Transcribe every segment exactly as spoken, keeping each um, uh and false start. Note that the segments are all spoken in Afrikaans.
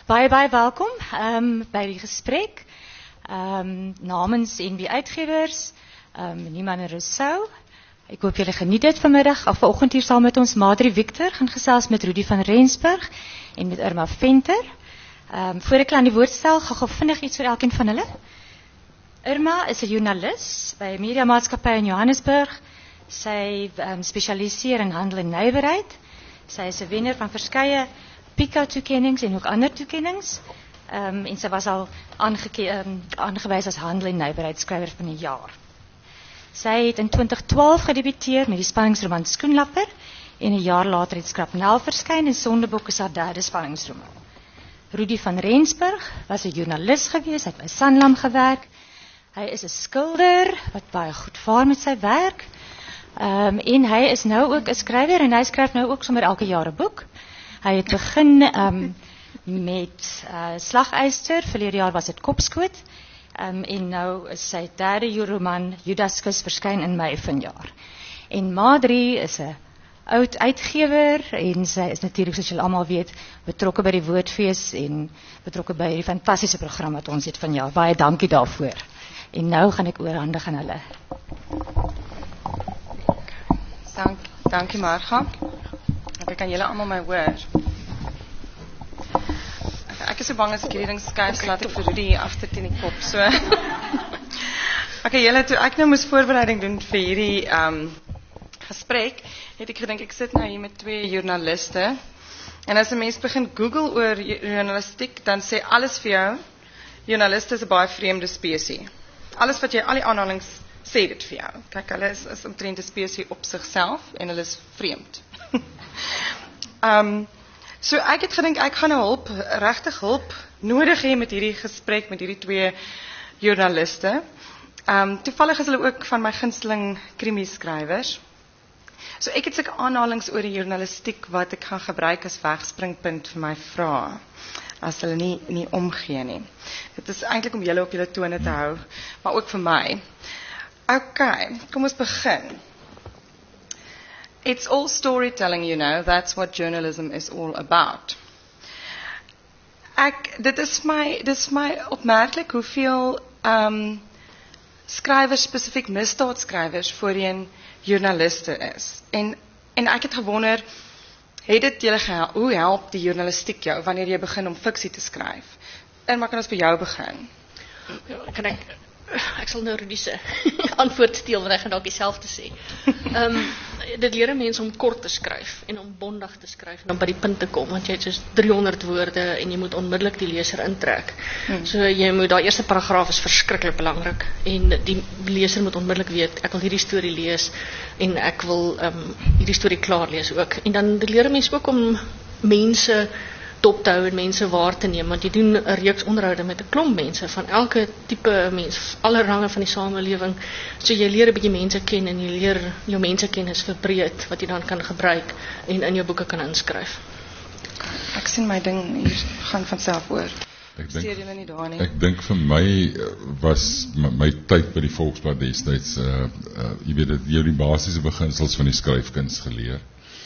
Baie, baie welkom um, by die gesprek. Um, namens N B Uitgewers, um, Niemand en Rousseau. Ek hoop julle geniet dit vanmiddag, of vanoggend hier saam met ons Madri Victor, gaan gesels met Rudy van Rensburg en met Irma Venter. Um, voor ek aan die woord stel, ga gou vinnig iets vir elkeen van hulle. Irma is 'n joernalis by 'n mediamaatskappy in Johannesburg. Sy um, spesialiseer in handel en nywerheid. Sy is 'n wenner van verskeie Pika-toekennings en ook ander toekennings. Um, en sy was al um, aangewys as handel en nywerheidsskrywer van die jaar. Sy het in twintig twaalf gedebuteer met die spanningsroman Skoenlapper en 'n jaar later het Skrapnel verskyn en Sondebok is haar derde spanningsroman. Rudy van Rensburg was 'n joernalis gewees, hy het by Sanlam gewerk. Hy is 'n skilder wat baie goed vaar met sy werk. Um, en hy is nou ook 'n skrywer en hy skryf nou ook sommer elke jaar 'n boek. Hy het begin um, met uh, Slaguister, verlede jaar was dit Kopskoot. Um, en nou is sy derde roman Judaskus verskyn in Mei vanjaar. En Madri is 'n oud uitgewer en sy is natuurlik, soos julle almal weet, betrokke by die Woordfees en betrokke by die fantastiese program wat ons het vanjaar. Baie dankie daarvoor. En nou gaan ek oorhandig aan hulle. Dank, dankie Marga. Ek kan julle almal my hoor. Ek is so bang as ek hierdie ding skuif, so laat ek vir Rudy agter teen die kop. So. Okay, julle, toe ek nou moes voorbereiding doen vir hierdie um, gesprek, het ek gedink ek sit nou hier met twee joernaliste. En as 'n mens begin Google oor journalistiek, dan sê alles vir jou, joernaliste is 'n baie vreemde spesie. Alles wat jy, al die aanhalings sê dit vir jou. Kyk, hulle is, is omtrent 'n spesie op sigself en hulle is vreemd. um, so ek het gedink ek gaan nou hulp, regtig hulp nodig hê met hierdie gesprek met hierdie twee joernaliste. Um, toevallig is hulle ook van my gunsteling krimieskrywers. So ek het sulke aanhalings oor die journalistiek wat ek gaan gebruik as wegspringpunt vir my vrae, as hulle nie, nie omgee nie. Dit is eintlik om julle op julle tone te hou, maar ook vir my. Okay, kom ons begin. It's all storytelling, you know, that's what journalism is all about. Ek, dit is my, dit is my opmerklik hoeveel um, skrywers, spesifiek misdaadskrywers, voorheen joernaliste is. En, en ek het gewonder, het dit julle gehelp, hoe help die journalistiek jou, wanneer jy begin om fiksie te skryf? En maar kan ons by jou begin? Ja, kan ek, ek sal nou Rudy se antwoord steel, want ek gaan dalk dieselfde sê. Um, dit leer mense om kort te skryf, en om bondig te skryf, en om by die punt te kom, want jy het soos driehonderd woorde, en jy moet onmiddellik die leser intrek. Hmm. So jy moet, daai eerste paragraaf is verskriklik belangrik, en die leser moet onmiddellik weet, ek wil hierdie storie lees, en ek wil um, hierdie storie klaar lees ook. En dan leer mense ook om mense dop te hou en mense waar te neem, want jy doen 'n reeks onderhoude met 'n klomp mense, van elke tipe mens, alle range van die samelewing, so jy leer 'n bietjie mense ken, en jy leer jou mensekennis verbreed, wat jy dan kan gebruik, en in jou boeke kan inskryf. Ek sien my ding hier gaan van self oor. Ek dink, ek dink vir my was my, my tyd by die Volksblad destyds, uh, uh, jy weet, jy die basiese beginsels van die skryfkuns geleer.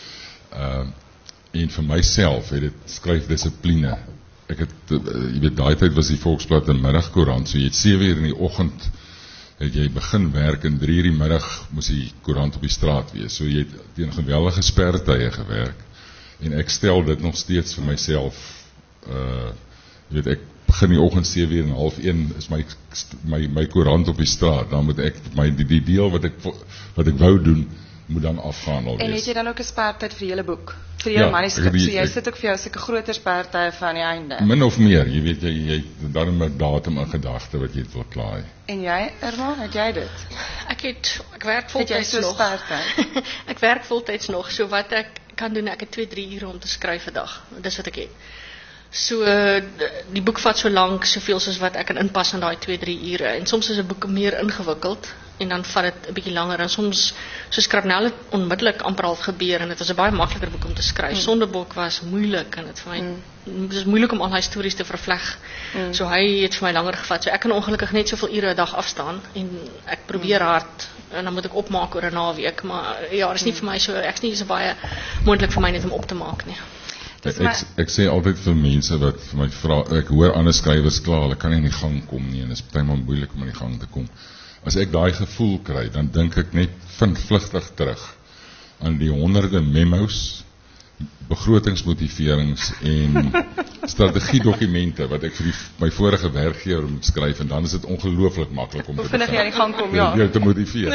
Uh, En vir myself het dit skryfdissipline. Ek het, uh, jy weet, daai tyd was die Volksblad 'n middagkoerant, so jy het sewe uur in die oggend het jy begin werk en drie uur die middag moes die koerant op die straat wees. So jy het teen geweldige spertye gewerk. En ek stel dit nog steeds vir myself. Uh, jy weet, ek begin die oggend sewe uur en half een is my my my koerant op die straat. Dan moet ek my die, die deel wat ek wat ek wou doen moet dan afgaan alwees. En het jy dan ook 'n spertyd vir julle boek? Vir julle ja, manuskrip, so jy ek, sit ook vir jou sulke groter spertye van die einde? Min of meer, jy weet, jy, jy het dan 'n datum in gedagte wat jy wil klaar. En jy, Irma, het jy dit? Ek het, ek werk voltyds so nog. Ek werk voltyds nog, so wat ek kan doen, ek het twee, drie ure om te skryf 'n dag, dis wat ek het. So, die boek vat so lank, soveel soos wat ek kan inpas in daai twee, drie ure, en soms is 'n boek meer ingewikkeld, en dan vat dit 'n bietjie langer, en soms, so Skrapnel het onmiddellik amper half gebeur, en dit was 'n baie makliker boek om te skryf. Mm. Sondebok was moeilik, en dit vir my, mm. dit is moeilik om al hy stories te vervleg, mm. so hy het vir my langer gevat, so ek kan ongelukkig net soveel ure 'n dag afstaan, en ek probeer mm. hard, en dan moet ek opmaak oor 'n naweek, maar ja, dit is nie mm. vir my so, ek is nie so baie moontlik vir my net om op te maak nie. Ek, my... ek sê altyd vir mense wat vir my vra, ek hoor ander skrywers kla, hulle kan nie in die gang kom nie en dit is partymal moeilik om in die gang te kom. As ek daai gevoel kry, dan dink ek net vlugtig terug aan die honderde memos, begrotingsmotiverings en strategiedokumente wat ek vir die, my vorige werkgewer moet skryf en dan is dit ongelooflik maklik om te begin. Hoe vinnig jy in die gang kom, ja. Jou te motiveer.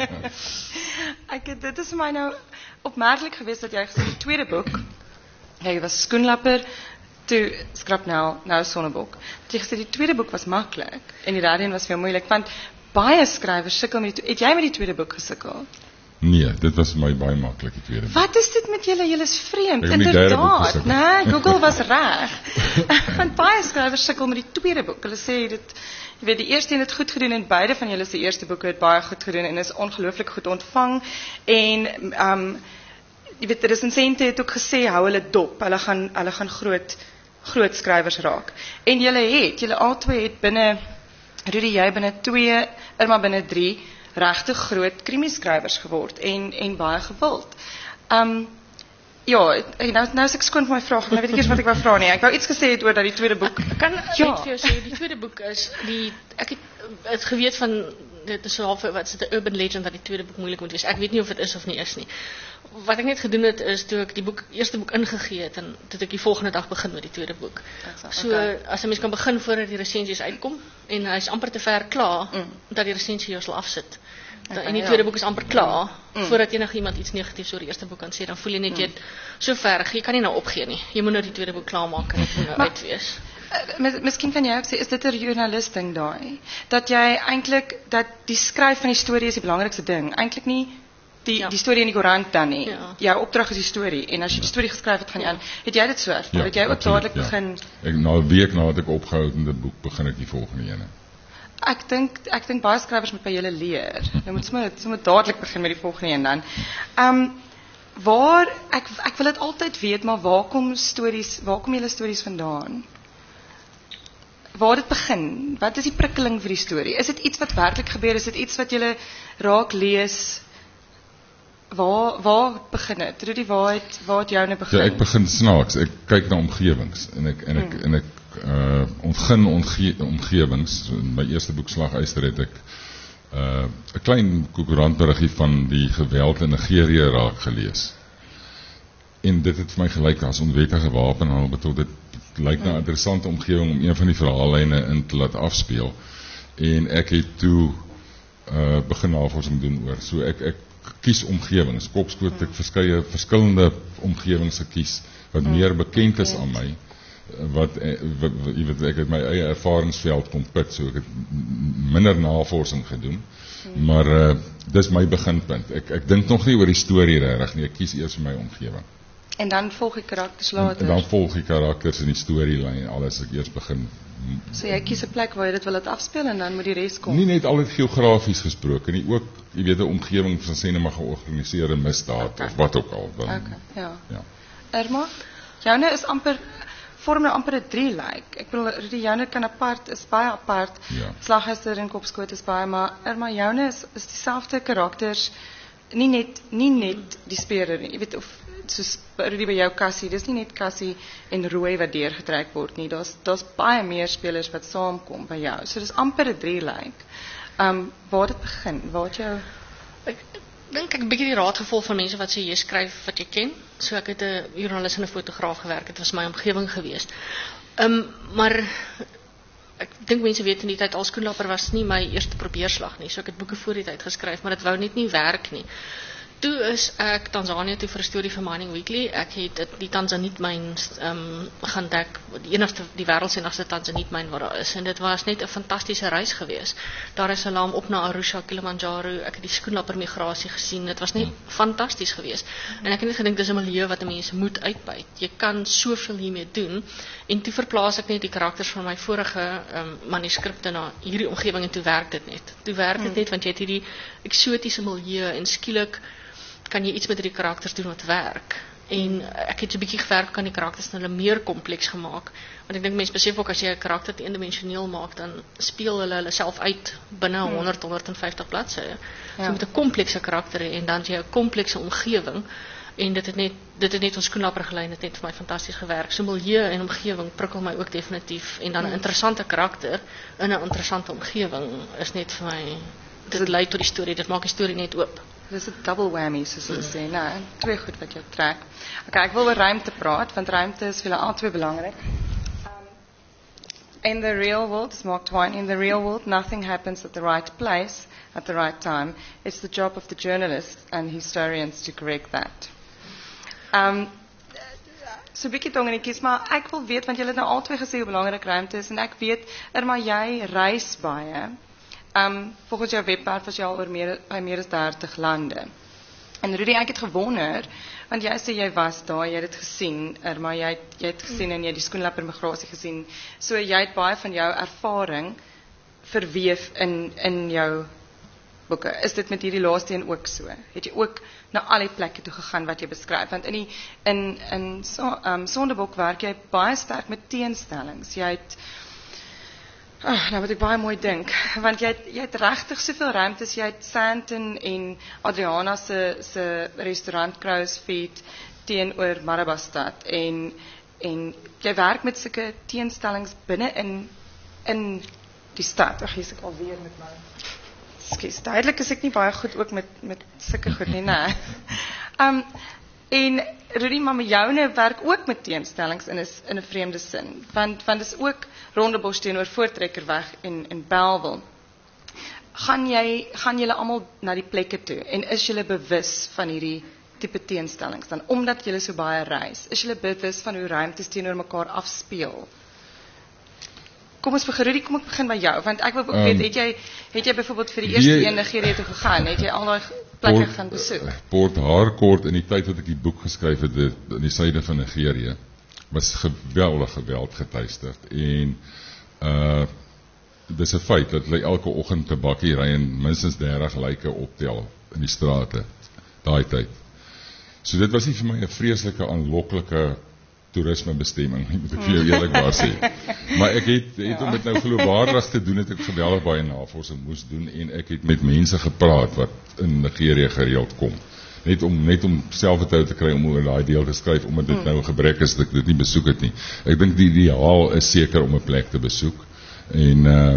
ek, dit is vir my nou opmerkelijk geweest dat jy gesê die tweede boek, jy was skoenlapper, toe skrap nou, nou Sonnebok. Dat jy gesê die tweede boek was maklik en die derde een was veel moeilik, want baie skrywers sukkel met die, het jy met die tweede boek gesukkel? Nee, dit was vir my baie maklik die tweede boek. Wat is dit met julle? Julle is vreemd. Inderdaad. Nee, Google was reg. Want baie skrywers sukkel met die tweede boek. Hulle sê dit, jy weet, die eerste een het goed gedoen en beide van julle se eerste boeke het baie goed gedoen en is ongelooflik goed ontvang en um jy weet, die resensente het ook gesê hou hulle dop. Hulle gaan hulle gaan groot groot skrywers raak. En julle het, julle albei het binne Rudy, jy binne twee, Irma binne drie regtig groot krimieskrywers geword en en baie gewild. Um ja, nou nou is ek skoon vir my vraag, maar nou weet ek eers wat ek wou vra nie. Ek wou iets gesê het oor dat die tweede boek. Kan ek ja. net vir jou sê die tweede boek is die ek het het geweet van dit is so half wat is dit 'n urban legend dat die tweede boek moeilik moet wees. Ek weet nie of dit is of nie is nie. Wat ek net gedoen het is toe ek die boek eerste boek ingegee het en toe ek die volgende dag begin met die tweede boek. So okay. As 'n mens kan begin voordat die resensies uitkom en hy's amper te ver klaar mm. dat die resensie jou sal afsit. Okay, en die tweede ja. boek is amper klaar mm. voordat enige iemand iets negatiefs oor die eerste boek kan sê, dan voel jy net jy het so ver, jy kan nie nou opgee nie. Jy moet nou die tweede boek klaarmaak en dit moet nou maar, uitwees. Uh, miskien kan jy ook sê, is dit 'n journalist ding daai? Dat jy eintlik dat die skryf van die storie is die belangrikste ding. Eintlik nie die ja. die storie in die koerant dan nie. Ja. Jou opdrag is die storie en as jy die storie geskryf het, gaan jy aan. Het jy dit so? Ja, het jy ook dadelik ja. begin? Ek na 'n week nadat ek opgehou het met die boek, begin ek die volgende ene. Ek dink ek dink baie skrywers moet by julle leer. Jy moet sommer sommer dadelik begin met die volgende een dan. Ehm um, waar ek ek wil dit altyd weet, maar waar kom stories, waar kom julle stories vandaan? Waar dit begin? Wat is die prikkeling vir die storie? Is dit iets wat werklik gebeur? Is dit iets wat julle raak lees? Waar waar begin dit? Rudy, waar het waar het jou nou begin? Ja, ek begin snaaks. Ek kyk na omgewings en ek en ek hmm. en ek uh ontgin omge omgewings. In my eerste boek Slaguister het ek uh 'n klein koerantberiggie van die geweld in Nigerië raak gelees. En dit het vir my gelyk as onwettige wapenhandel, bedoel dit lyk na 'n interessante omgewing om een van die verhaallyne in te laat afspeel. En ek het toe uh begin navorsing doen oor. So ek ek kies omgewings. Kopskoot ek verskeie verskillende omgewings gekies wat meer bekend is aan my. Wat jy weet ek het my eie ervaringsveld kom put, so ek het minder navorsing gedoen. Maar uh dis my beginpunt. Ek ek dink nog nie oor die storie regtig nie. Ek kies eers vir my omgewing. En dan volg die karakters later. En dan volg die karakters in die storielyn alles ek eers begin. So jy kies 'n plek waar jy dit wil laat afspeel en dan moet die res kom. Nie net altyd geografies gesproke nie, ook jy weet 'n omgewing van sê net maar georganiseerde misdaad okay. of wat ook al dan. Okay, ja. Ja. Irma, joune is amper vorm nou amper 'n drie lyk. Ek bedoel die joune kan apart is baie apart. Ja. Slaguister en Kopskoot is baie, maar Irma joune is is dieselfde karakters. Nie net nie net die speler nie. Jy weet of soos Rudy by jou Cassie, dis nie net Cassie en Rooi wat deurgetrek word nie. Daar's daar's baie meer spelers wat saamkom by jou. So dis amper 'n drie lyk. Um waar dit begin? Waar het jou ek dink ek 'n bietjie die raad gevolg van mense wat sê jy skryf wat jy ken. So ek het 'n joernalis en 'n fotograaf gewerk. Dit was my omgewing geweest. Um maar ek dink mense weet in die tyd al skoenlapper was nie my eerste probeerslag nie. So ek het boeke voor die tyd geskryf, maar dit wou net nie werk nie. Toe is ek Tanzanië toe vir 'n storie vir Mining Weekly. Ek het die Tanzanietmyn um, gaan dek, die enigste die wêreld se enigste Tanzanietmyn wat daar is. En dit was net 'n fantastiese reis geweest. Dar es Salaam op na Arusha, Kilimanjaro. Ek het die skoenlapper migrasie gesien. Dit was net fantasties geweest. En ek het net gedink dis 'n milieu wat mense moet uitbuit. Jy kan soveel hiermee doen. En toe verplaas ek net die karakters van my vorige um, manuskripte na hierdie omgewing en toe werk dit net. Toe werk dit hmm. net want jy het hierdie eksotiese milieu en skielik kan jy iets met die karakters doen wat werk. En ek het so 'n bietjie gewerk aan die karakters en hulle meer kompleks gemaak. Want ek dink mense besef ook as jy 'n karakter te eendimensioneel maak, dan speel hulle hulle self uit binne honderd tot honderdvyftig bladsye. Ja. So met 'n komplekse karakter en dan jy 'n komplekse omgewing En dit het net, dit het net ons skoenlapper gelei, dit het net vir my fantasties gewerk. So milieu en omgewing prikkel my ook definitief. En dan 'n interessante karakter in 'n interessante omgewing is net vir my, dit lei tot die storie, dit maak die storie net oop. Dit is 'n double whammy, soos hulle sê, nee, twee goed wat jou trek. Okay, ek wil oor ruimte praat, want ruimte is vir julle albei belangrik. In the real world, it's Mark Twain, in the real world, nothing happens at the right place at the right time. It's the job of the journalists and historians to correct that. Um, so 'n bietjie tongenetjies, maar ek wil weet, want julle het nou albei gesê hoe belangrik ruimte is, en ek weet, Irma, jy reis baie. Um, volgens jou webwerf was jy al oor meer, by meer as dertig lande. En Rudy, ek het gewonder, want jy sê jy was daar, jy het dit gesien, Irma, jy, jy het gesien en jy het die skoenlapper migrasie gesien, so jy het baie van jou ervaring verweef in, in jou boeke. Is dit met hierdie laaste een ook so? Het jy ook na al die plekke toe gegaan wat jy beskryf? Want in die, in, in so, um, Sondebok werk jy baie sterk met teenstellings. Jy het, oh, nou wat ek baie mooi dink, want jy het, jy het regtig soveel ruimtes, jy het Sandton en Adriana se, se restaurant Crow's Feet teenoor Marabastad, en, en jy werk met sulke teenstellings binne in, in die stad. Ag, hier is ek alweer met my, skus, duidelik is ek nie baie goed ook met, met sulke goed nie, nee. Um, en Rudy, maar joune werk ook met teenstellings in 'n in 'n vreemde sin, want want dis ook Rondebosch teenoor Voortrekkerweg en en Bellville. Gaan jy gaan julle almal na die plekke toe en is julle bewus van hierdie tipe teenstellings dan omdat julle so baie reis? Is julle bewus van hoe ruimtes teenoor mekaar afspeel? Kom ons begin, Rudy, kom ek begin by jou, want ek wil ook weet, um, het jy het jy byvoorbeeld vir die eerste die, een Nigerië toe gegaan? Het jy al daai plekke gaan besoek? Port Harcourt, in die tyd wat ek die boek geskryf het, in die suide van Nigerië, was geweldig geweld getuisterd. En uh dis 'n feit dat hulle elke oggend 'n bakkie ry en minstens dertig lyke optel in die strate daai tyd. So dit was nie vir my 'n vreeslike aanloklike toerismebestemming, moet ek vir jou eerlikwaar sê. Maar ek het, het ja. om dit nou geloofwaardig te doen, het ek geweldig baie navorsing moes doen, en ek het met mense gepraat wat in Nigerië gereeld kom. Net om net om self te te kry om oor daai deel te skryf, omdat dit nou 'n gebrek is dat ek dit nie besoek het nie. Ek dink die ideaal is seker om 'n plek te besoek. En uh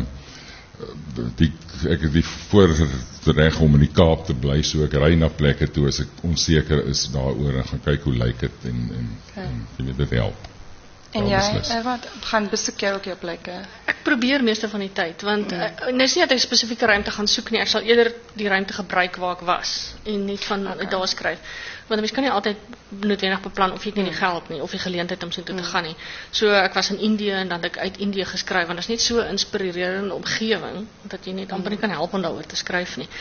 die ek het die voorreg om in die Kaap te bly, so ek ry na plekke toe as ek onseker is daaroor en gaan kyk hoe lyk dit en en, okay. en jy weet dit help. En jy, wat gaan besoek jy ook jou plekke? Ek probeer meeste van die tyd, want mm. uh, nou is nie dat ek spesifieke ruimte gaan soek nie, ek sal eerder die ruimte gebruik waar ek was en nie van okay. daar skryf. Want mens kan nie altyd noodwendig beplan of jy het nie die geld nie of die geleentheid om so toe te gaan nie. So ek was in Indië en dan het ek uit Indië geskryf, want dit is net so 'n inspirerende omgewing dat jy net amper nie kan help om daaroor te skryf nie.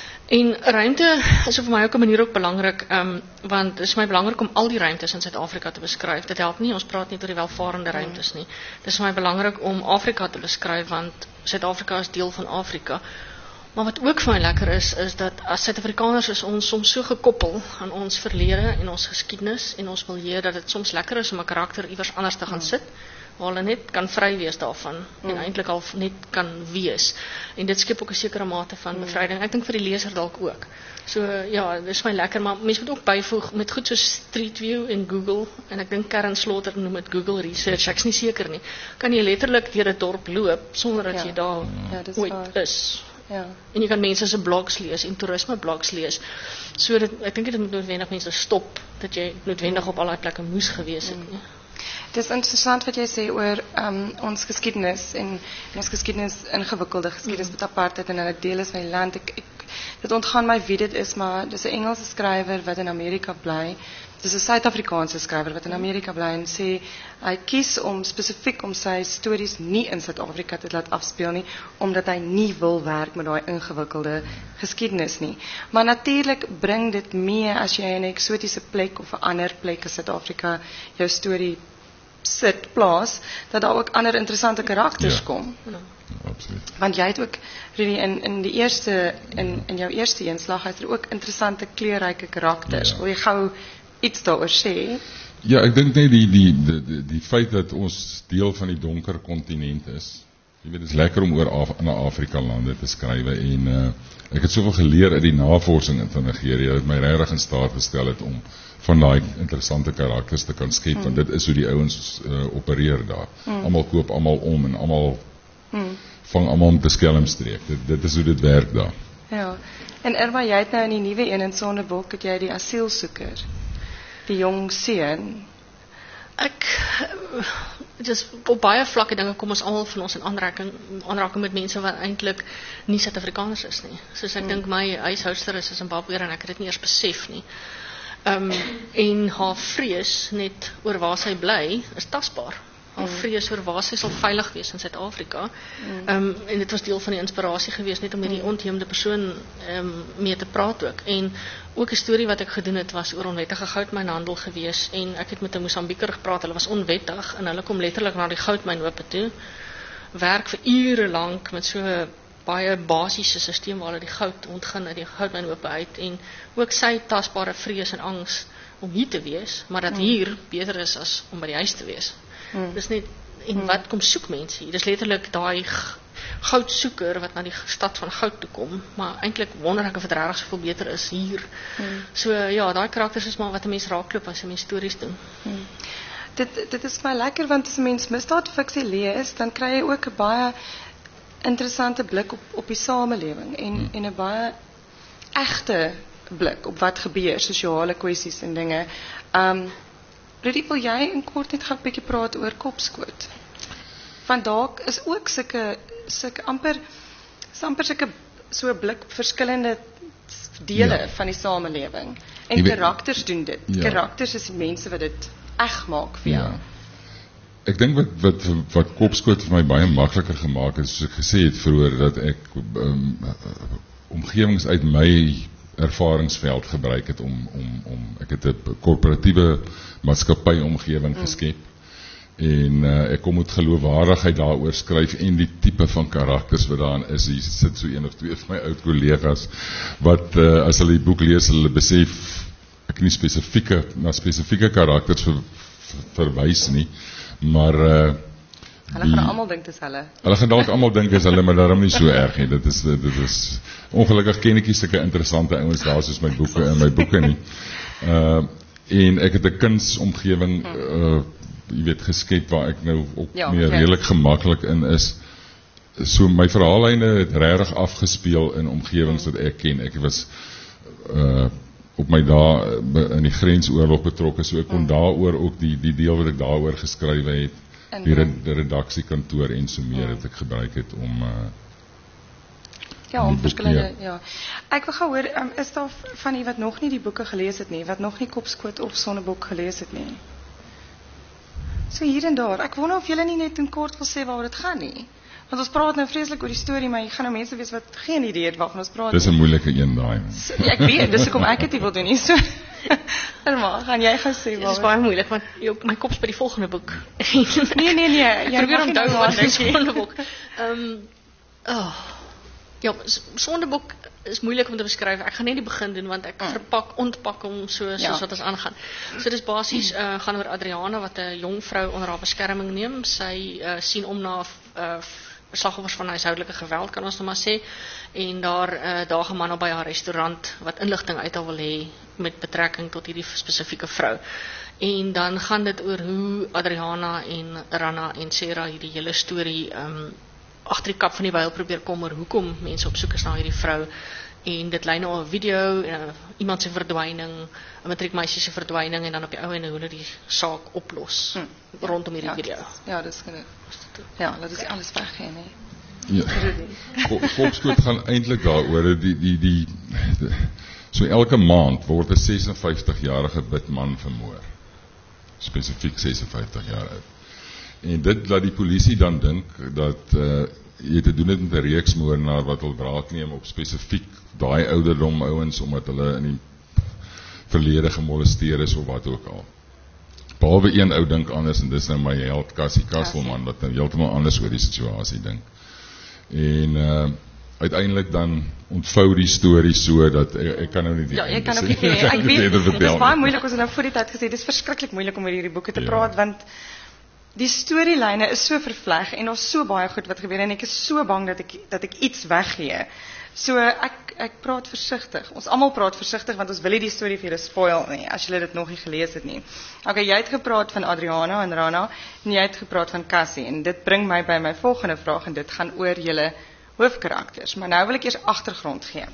En ruimte is vir my ook 'n manier ook belangrik, um, want dit is my belangrik om al die ruimtes in Suid-Afrika te beskryf. Dit help nie, ons praat nie oor die welvarende ruimtes nie. Dit is vir my belangrik om Afrika te beskryf, want Suid-Afrika is deel van Afrika. Maar wat ook vir my lekker is, is dat as Suid-Afrikaners is ons soms so gekoppel aan ons verlede en ons geskiedenis en ons milieu, dat dit soms lekker is om 'n karakter iewers anders te gaan sit, waar hulle net kan vry wees daarvan mm. en eintlik al net kan wees. En dit skep ook 'n sekere mate van bevryding. Ek dink vir die leser dalk ook. So ja, dit is my lekker, maar mense moet ook byvoeg met goed soos Street View en Google, en ek dink Karen Slaughter noem dit Google Research, ek's nie seker nie. Kan jy letterlik deur 'n dorp loop sonder dat ja. jy daar ja, ooit waar. is. Ja. En jy kan mense se blogs lees en toerisme blogs lees. So dit, ek dink dit moet noodwendig mense stop dat jy noodwendig op al daai plekke moes gewees het. Mm. Het is interessant wat jy sê oor um, ons geskiedenis en, en ons geskiedenis, ingewikkelde geskiedenis met apartheid en hulle deel is van die land. Ek, ek, dit ontgaan my wie dit is, maar dis 'n Engelse skrywer wat in Amerika bly. Dis 'n Suid-Afrikaanse skrywer wat in Amerika bly en sê hy kies om spesifiek om sy stories nie in Suid-Afrika te laat afspeel nie, omdat hy nie wil werk met daai ingewikkelde geskiedenis nie. Maar natuurlik bring dit mee as jy in 'n eksotiese plek of 'n ander plek as Suid-Afrika jou storie sit plaas, dat daar ook ander interessante karakters ja. kom. Ja, absoluut. Want jy het ook Rudy, in in die eerste in in jou eerste eenslag het er ook interessante kleurryke karakters. Ja. Wil jy gou iets daaroor sê? Ja, ek dink net die die die die, die feit dat ons deel van die donker kontinent is Jy weet, dit is lekker om oor Af in Afrika lande te skryf en uh, ek het soveel geleer uit die navorsing in van Nigeria dat my regtig in staat gestel het om van daai interessante karakters te kan skep, mm. want dit is hoe die ouens uh, opereer daar. Mm. Almal koop almal om en almal mm. vang almal om te skelmstreek. Dit, dit is hoe dit werk daar. Ja, en Irma, jy het nou in die nuwe een in Sonderbok, het jy die asielsoeker, die jong seun. Ek, dis op baie vlakke dinge kom ons almal van ons in aanraking, aanraking met mense wat eintlik nie Suid-Afrikaners is nie. Soos ek hmm. dink my huishouster is 'n Zimbabweër en ek het dit nie eers besef nie. Um, en haar vrees net oor waar sy bly is tasbaar. Haar vrees oor waar sy sal veilig wees in Suid-Afrika. Um, en dit was deel van die inspirasie geweest net om hierdie ontheemde persoon um, mee te praat ook. En ook 'n storie wat ek gedoen het was oor onwettige goudmynhandel geweest en ek het met 'n Mosambieker gepraat. Hulle was onwettig en hulle kom letterlik na die goudmynope toe. Werk vir ure lank met so baie basiese stelsel waar hulle die goud ontgin uit die goudmynope uit en ook sy tasbare vrees en angs om hier te wees, maar dat hier beter is as om by die huis te wees. Hmm. Dis net, en hmm. wat kom soek mense hier? Dis letterlik daai goudsoeker wat na die stad van goud toe kom, maar eintlik wonder ek of dit regtig soveel beter is hier. Hmm. So ja, daai karakters is maar wat 'n mens raakloop as 'n mens stories doen. Hmm. Dit dit is my lekker want as 'n mens misdaadfiksie lees, dan kry jy ook 'n baie interessante blik op op die samelewing en hmm. en 'n baie egte blik op wat gebeur, sosiale kwessies en dinge. Um Rudy, wil jy in kort net gaan 'n bietjie praat oor Kopskoot? Want dalk is ook sulke sulke amper amper sulke so 'n blik op verskillende dele ja. van die samelewing. En weet, karakters doen dit. Ja. Karakters is die mense wat dit eg maak vir jou. Ja. Ek dink wat wat wat Kopskoot vir my baie makliker gemaak het, soos ek gesê het vroeër, dat ek um, omgewings uit my ervaringsveld gebruik het om om om ek het 'n korporatiewe maatskappy omgewing mm. geskep en uh, ek kom met geloofwaardigheid daaroor skryf en die tipe van karakters wat daarin is. Hier sit so een of twee van my oud kollegas wat uh, as hulle die boek lees, hulle besef ek nie spesifieke na spesifieke karakters ver, ver, verwys nie, maar uh, hulle gaan almal dink dis hulle. Hulle gaan dalk almal dink dis hulle, maar daarom nie so erg nie. Dit is dit is ongelukkig ken ek nie sulke interessante ouens daar soos my boeke in my boeke nie. Uh en ek het 'n kunsomgewing uh jy weet geskep waar ek nou ook ja, meer okay. redelik gemaklik in is. So my verhaallyne het regtig afgespeel in omgewings wat ek ken. Ek was uh op my dae in die grensoorlog betrokke, so ek kon mm. daaroor ook die die deel wat ek daaroor geskryf het, die, red, die redaksiekantoor en so meer mm. het ek gebruik het om uh, ja, om verskillende ja. Ek wil gou hoor, um, is daar van u wat nog nie die boeke gelees het nie, wat nog nie Kopskoot of Sonnebok gelees het nie? So hier en daar. Ek wonder of julle nie net in kort wil sê waaroor dit gaan nie. Want ons praat nou vreeslik oor die storie, maar jy gaan nou mense wees wat geen idee het waarvan ons praat. Dis 'n moeilike een daai. So, ja, ek weet, dis hoekom ek dit nie wil doen nie. So Irma, gaan jy gaan sê waaroor? Dis baie moeilik want jou, my kop's by die volgende boek. nee, nee, nee, jy probeer onthou wat is die volgende boek. Ehm um, oh. Ja, Sonderbok is moeilik om te beskryf. Ek gaan net die begin doen want ek mm. verpak, ontpak hom so soos ja. wat ons aangaan. So dis basies uh, gaan oor Adriana wat 'n jong vrou onder haar beskerming neem. Sy uh, sien om na uh, slagoffers van huishoudelike geweld, kan ons nou maar sê. En daar uh, daag 'n man op by haar restaurant wat inligting uit haar wil hê met betrekking tot hierdie spesifieke vrou. En dan gaan dit oor hoe Adriana en Rana en Sarah hierdie hele storie um, agter die kap van die wyl probeer kom oor hoekom mense op soek is na hierdie vrou. En dit lei nou 'n video, uh, iemand se verdwyning, 'n matriekmeisie se verdwyning en dan op die ou en hoe hulle die saak oplos hmm. rondom hierdie ja, video. Ja, dis genoeg. Ja, dat is alles weggee, nee. Ja. Kopskoot gaan eintlik daaroor die die die, die so elke maand word 'n sesenvyftig-jarige witman vermoor. Spesifiek sesenvyftig jaar oud. En dit laat die polisie dan dink dat uh, jy te doen het met 'n reeks moordenaar wat wil wraak neem op spesifiek daai ouderdom ouens omdat hulle in die verlede gemolesteer is of wat ook al. Behalwe een ou dink anders en dis nou my held Cassie Kasselman wat nou heeltemal anders oor die situasie dink. En uh, uiteindelik dan ontvou die storie so dat ek, ek kan nou nie die Ja, ek kan ook nie. Ek weet, dit is baie moeilik as ons nou voor die tyd gesê, dit is verskriklik moeilik om oor hierdie boeke te ja. praat want die storielyne is so vervleg en daar's so baie goed wat gebeur en ek is so bang dat ek dat ek iets weggee. So ek ek praat versigtig. Ons almal praat versigtig want ons wil nie die storie vir julle spoil nie as julle dit nog nie gelees het nie. Okay, jy het gepraat van Adriana en Rana en jy het gepraat van Cassie en dit bring my by my volgende vraag en dit gaan oor julle hoofkarakters. Maar nou wil ek eers agtergrond gee.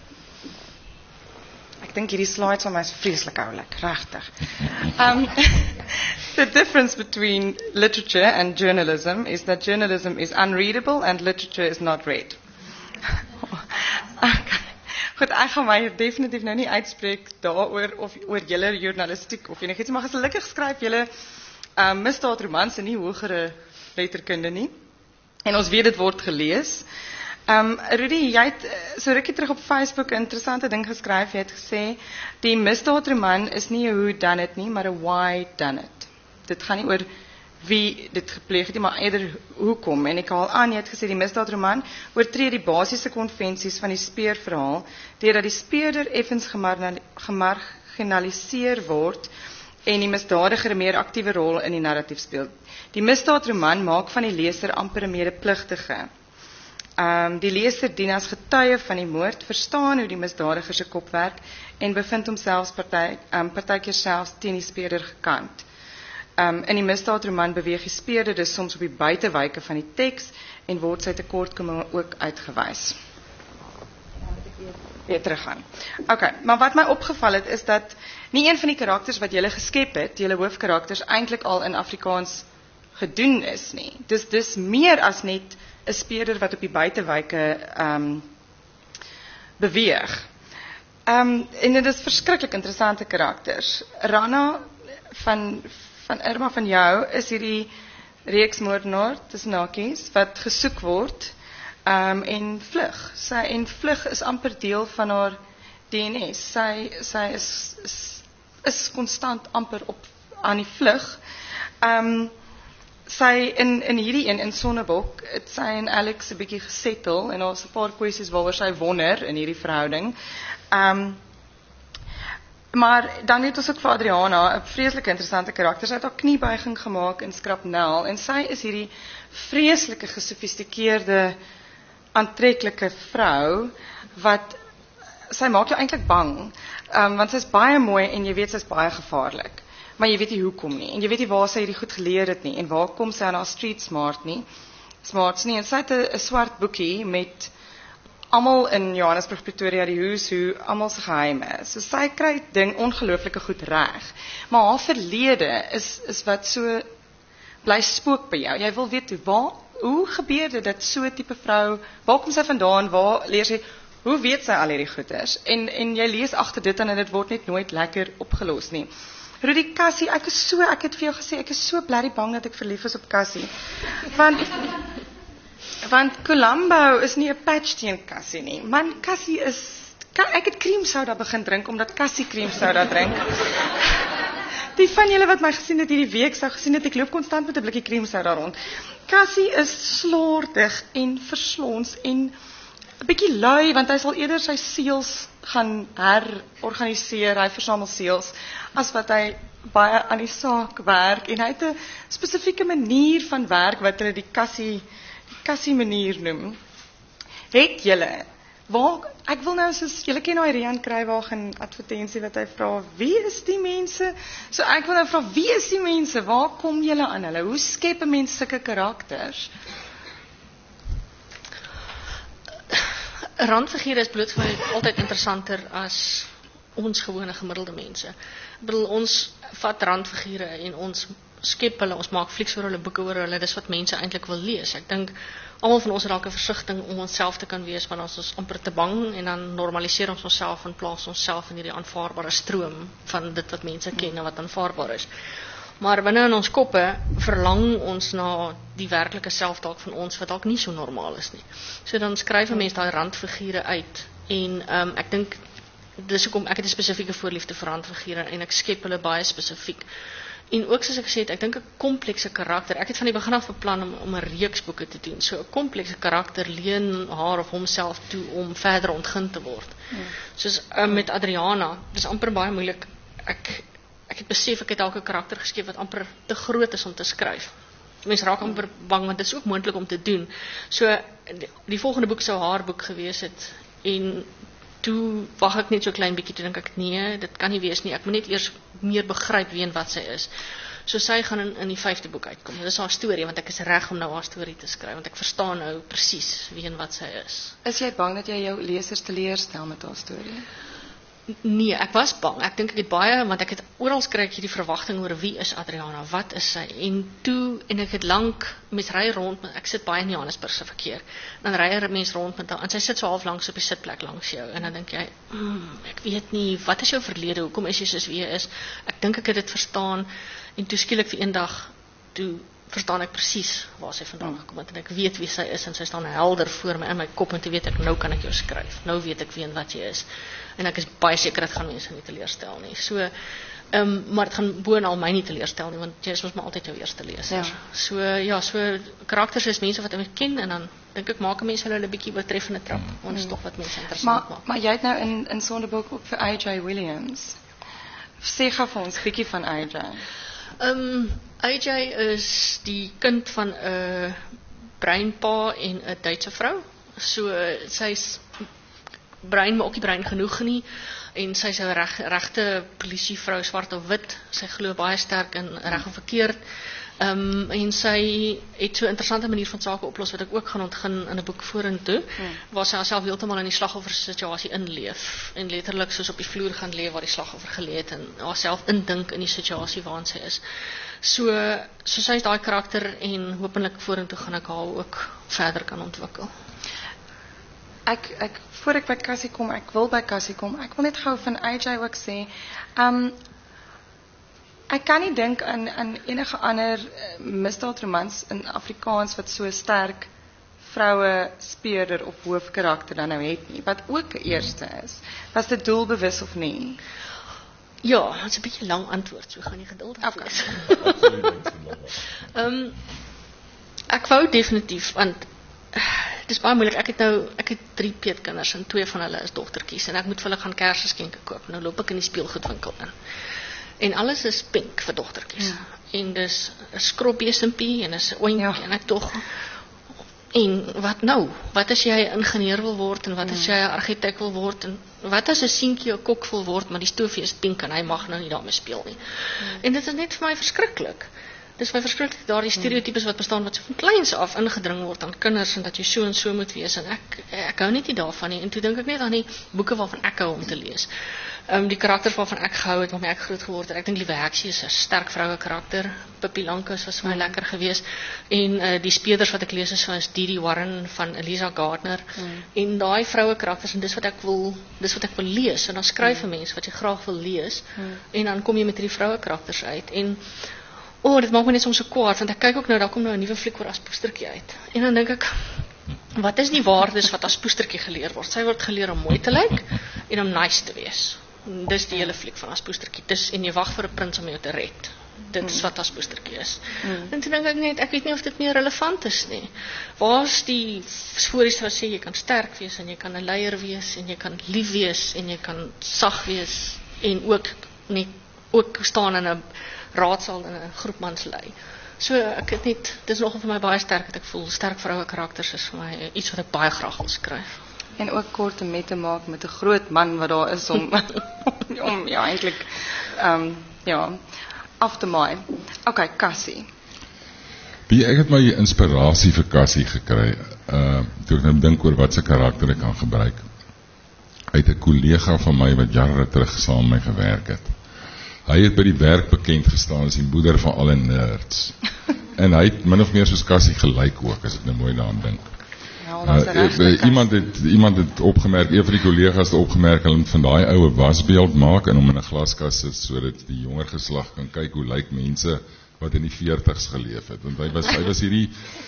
Ek dink hierdie slides van my is vreeslik oulik, regtig. Um, the difference between literature and journalism is that journalism is unreadable and literature is not read. Okay. Goed, ek gaan my definitief nou nie uitspreek daaroor of oor julle journalistiek of enigiets, maar gelukkig skryf julle um, misdaadromans en nie hogere letterkunde nie. En ons weet dit word gelees. Um, Rudy, jy het so rukkie terug op Facebook 'n interessante ding geskryf. Jy het gesê die misdaadroman is nie 'n who done it nie, maar 'n why done it. Dit gaan nie oor wie dit gepleeg het nie, maar eerder hoekom. En ek haal aan, jy het gesê die misdaadroman oortree die basiese konvensies van die speurverhaal deurdat die speurder effens gemarginaliseer word en die misdadiger 'n meer aktiewe rol in die narratief speel. Die misdaadroman maak van die leser amper 'n medepligtige. Um, die leser dien as getuie van die moord, verstaan hoe die misdadiger se kop werk en bevind homself party, um, partykeer selfs teen die speurder gekant. Um, in die misdaadroman beweeg die speurder dus soms op die buitewyke van die teks en word sy tekortkominge ook uitgewys. Weer teruggaan. Okay, maar wat my opgeval het is dat nie een van die karakters wat julle geskep het, julle hoofkarakters eintlik al in Afrikaans gedoen is nie. Dis dis meer as net 'n speurder wat op die buitewyke um, beweeg. Um, en dit is verskriklik interessante karakters. Rana van van Irma van jou is hierdie reeksmoordenaar tussen hakies wat gesoek word um, en vlug. Sy en vlug is amper deel van haar D N S. Sy sy is is, is konstant amper op aan die vlug. Um, Sy in in hierdie een in Sonnebok, het sy en Alex 'n bietjie gesettle en daar's 'n paar kwessies waaroor sy wonder in hierdie verhouding. Um, maar dan het ons ook vir Adriana 'n vreeslike interessante karakter. Sy het haar kniebuiging gemaak in Skrapnel en sy is hierdie vreeslike gesofistikeerde aantreklike vrou wat sy maak jou eintlik bang, um, want sy's baie mooi en jy weet sy's baie gevaarlik. Maar jy weet nie hoekom nie, en jy weet nie waar sy hierdie goed geleer het nie, en waar kom sy aan haar street smart nie, smarts nie, en sy het 'n swart boekie met almal in Johannesburg, Pretoria, die who's who, almal se geheime, so sy kry ding ongelooflike goed reg, maar haar verlede is, is wat so bly spook by jou, jy wil weet, waar, hoe gebeur dit, dat so 'n tipe vrou, waar kom sy vandaan, waar leer sy, hoe weet sy al hierdie goeders, en, en jy lees agter dit en dit word net nooit lekker opgelos nie. Rudy, Cassie, ek is so, ek het vir jou gesê, ek is so bly bang dat ek verlief is op Cassie. Want, want Columbo is nie 'n patch teen Cassie nie. Man, Cassie is, ek het cream soda begin drink, omdat Cassie cream soda drink. Die van julle wat my gesien het hierdie week, sou gesien het, ek loop konstant met 'n blikkie cream soda rond. Cassie is slordig en verslons en 'n bietjie lui, want hy sal eerder sy seels gaan herorganiseer, hy versamel seels, as wat hy baie aan die saak werk, en hy het 'n spesifieke manier van werk, wat hulle die Cassie, die Cassie manier noem. Het julle, waar, ek wil nou soos, julle ken nou Rian Kruiwagen advertensie wat hy vra, wie is die mense? So ek wil nou vra, wie is die mense? Waar kom julle aan hulle? Hoe skep 'n mens sulke karakters? Randfigure is bloot vir my altyd interessanter as ons gewone gemiddelde mense. Ek bedoel, ons vat randfigure en ons skep hulle, ons maak flieks oor hulle, boeke oor hulle, dis wat mense eintlik wil lees. Ek dink, almal van ons raak 'n versigtiging om onsself te kan wees, want ons is amper te bang, en dan normaliseer ons onsself en plaas onsself in hierdie aanvaarbare stroom van dit wat mense ken en wat aanvaarbaar is. Maar binne in ons koppe verlang ons na die werklike selfdalk van ons wat dalk nie so normaal is nie. So dan skryf 'n mens daai randfigure uit en um, ek dink dis hoekom ek het 'n spesifieke voorliefde vir randfigure en ek skep hulle baie spesifiek. En ook soos ek gesê het, ek dink 'n komplekse karakter. Ek het van die begin af beplan om om 'n reeks boeke te doen. So 'n komplekse karakter leen haar of homself toe om verder ontgin te word. Ja. Soos um, met Adriana, dis amper baie moeilik. Ek ek het besef ek het dalk 'n karakter geskep wat amper te groot is om te skryf. mense raak amper bang, want dit is ook moontlik om te doen. So, die, die volgende boek sou haar boek gewees het, en toe wag ek net so klein bietjie, toe dink ek, nee, dit kan nie wees nie, ek moet net eers meer begryp wie en wat sy is. So sy gaan in, in die vyfde boek uitkom. Dit is haar storie, want ek is reg om nou haar storie te skryf, want ek verstaan nou presies wie en wat sy is. Is jy bang dat jy jou lesers teleurstel met haar storie? Nee, ek was bang. Ek dink ek het baie, want ek het oral kry ek hierdie verwagting oor wie is Adriana, wat is sy? En toe, en ek het lank, mens ry rond, ek sit baie in Johannesburg se verkeer, dan ry er 'n mens rond met haar, en sy sit so half langs op die sitplek langs jou, en dan dink jy, mm, ek weet nie, wat is jou verlede, hoekom is jy soos wie jy is? Ek dink ek het dit verstaan, en toe skielik vir een dag, toe verstaan ek presies waar sy vandaan gekom het, en ek weet wie sy is, en sy staan helder voor my in my kop, en toe weet ek, nou kan ek jou skryf, nou weet ek wie en wat jy is, en ek is baie seker, dit gaan mense nie teleurstel nie, so, um, maar het gaan boonal my nie teleurstel nie, want jy is ons maar altyd jou eerste leser, ja. so, ja, so, karakters is mense wat ek ken, en dan dink ek, maak mense hulle 'n bietjie oortreffende trap, want dit is toch wat mense interessant maar, maak. Maar jy het nou in, in Sonderboek ook vir A J Williams, sê gou vir ons, bietjie van A J. Um, A J is die kind van 'n uh, breinpa en 'n Duitse vrou. So sy's brein, maar ook nie brein genoeg nie. En sy's 'n reg, regte polisievrou, swart of wit. Sy glo baie sterk in reg of verkeerd. Um, en sy het so 'n interessante manier van sake oplos wat ek ook gaan ontgin in 'n boek vorentoe, hmm. waar sy haarself heeltemal in die slagoffersituasie inleef en letterlik soos op die vloer gaan lê waar die slagoffer gelê het en haarself indink in die situasie waarin sy is. So so sy is daai karakter en hopelik vorentoe gaan ek haar ook verder kan ontwikkel. Ek ek voor ek by Cassie kom, ek wil by Cassie kom. Ek wil net gou van A J ook sê, um ek kan nie dink aan aan enige ander uh, misdaadromans in Afrikaans wat so sterk vroue speurder of hoofkarakter dan nou het nie, wat ook eerste is. Was dit doelbewus of nie? Ja, dit is 'n bietjie lang antwoord, so gaan jy geduldig okay. wees. um, ek wou definitief, want dit is baie moeilik, ek het nou, ek het drie peetkinders en twee van hulle is dogtertjies en ek moet vir hulle gaan Kersgeskenke koop. Nou loop ek in die speelgoedwinkel in. En alles is pink vir dogtertjies. Ja. En dis 'n skropbesempie en 'n ointjie ja. en ek tog. En wat nou? Wat as jy 'n ingenieur wil word en wat ja. as jy 'n argitek wil word en wat as 'n seentjie 'n kok wil word, maar die stoofie is pink en hy mag nou nie daarmee speel nie. Ja. En dit is net vir my verskriklik. Dit is my verskriklik daardie stereotypes wat bestaan wat so van kleins af ingedring word aan kinders en dat jy so en so moet wees en ek ek hou net nie daarvan nie. En toe dink ek net aan die boeke waarvan ek hou om te lees. Um, die karakters waarvan ek gehou het, waarmee ek groot geword het. Ek dink Liewe Heksie is 'n sterk vroue karakter. Pippi Lankus was vir my mm. lekker geweest. En uh, die speurders wat ek lees is van Didi Warren van Eliza Gardner. Mm. En daai vroue karakters en dis wat ek wil, dis wat ek wil lees. En dan skryf 'n mm. mens wat jy graag wil lees. Mm. En dan kom jy met hierdie vroue karakters uit. En o, oh, dit maak my net soms so kwaad want ek kyk ook nou, daar kom nou 'n nuwe fliek oor Aspoestertjie uit. En dan dink ek, wat is die waardes wat Aspoestertjie geleer word? Sy word geleer om mooi te lyk en om nice te wees. Dis die hele fliek van Aspoestertjie. Dis en jy wag vir 'n prins om jou te red. Dit is wat Aspoestertjie is. Mm. En toen dink ek net, ek weet nie of dit meer relevant is nie. Waar's die stories wat sê jy kan sterk wees en jy kan 'n leier wees en jy kan lief wees en jy kan sag wees en ook net ook staan in 'n raadsaal in 'n groep mans lei. So ek het net, dit is nogal vir my baie sterk dat ek voel sterk vroue karakters is vir my iets wat ek baie graag wil skryf. En ook kort om met te maak met 'n groot man wat daar is om om ja eintlik ehm um, ja af te maai. Okay, Cassie. Wie ek het my inspirasie vir Cassie gekry. Uh toe ek nou dink oor wat se karakter ek kan gebruik. Uit 'n kollega van my wat jare terug saam met my gewerk het. Hy het by die werk bekend gestaan as die moeder van alle nerds. En hy het min of meer soos Cassie gelyk ook, as ek nou mooi daaraan dink. Uh, uh, iemand het iemand het opgemerk, een van die kollegas het opgemerk hulle moet van daai oue wasbeeld maak en hom in 'n glaskas sit sodat die jonger geslag kan kyk hoe lyk mense wat in die veertigs geleef het. Want hy was hy was hierdie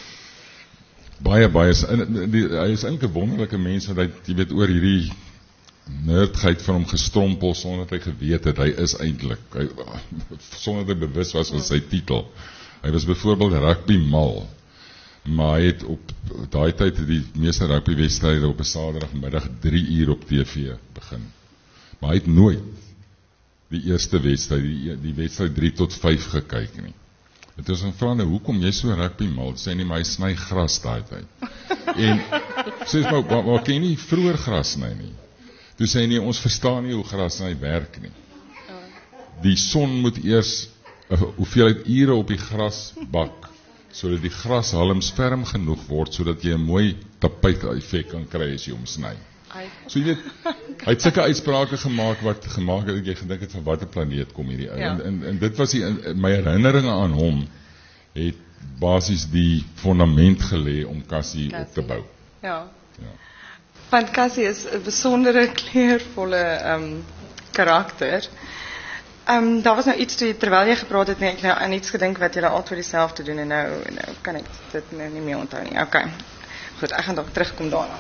baie baie in die, hy is 'n wonderlike mens wat hy jy weet oor hierdie nerdheid van hom gestrompel sonder dat hy geweet het hy is eintlik hy sonder dat hy bewus was van sy titel. Hy was byvoorbeeld rugby mal. Maar hy het op daai tyd het die meeste rugbywedstryde op 'n Saterdagmiddag drie uur op T V begin. Maar hy het nooit die eerste wedstryd, die, die wedstryd drie tot vyf gekyk nie. Het is een vraag, nou, hoekom jy so rugby mal? Sê nie, maar hy sny gras daai tyd. En, sê maar, maar, maar kan jy nie vroeër gras sny nie? Toe sê nie, ons verstaan nie hoe gras sny werk nie. Die son moet eers, uh, hoeveelheid ure op die gras bak, sodat die grashalms ferm genoeg word, sodat jy 'n mooi tapuit effek kan kry as jy hom sny. So jy weet, hy het sulke uitsprake gemaak wat gemaak het dat jy gedink het van watter planeet kom hierdie ou. Ja. En, en, en dit was die, my herinneringe aan hom het basies die fundament gelê om Cassie, Cassie op te bou. Ja. ja. Want Cassie is 'n besondere kleurvolle um, karakter. Um, daar was nou iets toe, terwyl jy gepraat het, net nou aan iets gedink wat julle altyd dieselfde doen en nou, nou kan ek dit nou nie meer onthou nie. Okay. Goed, ek gaan dalk terugkom daarna.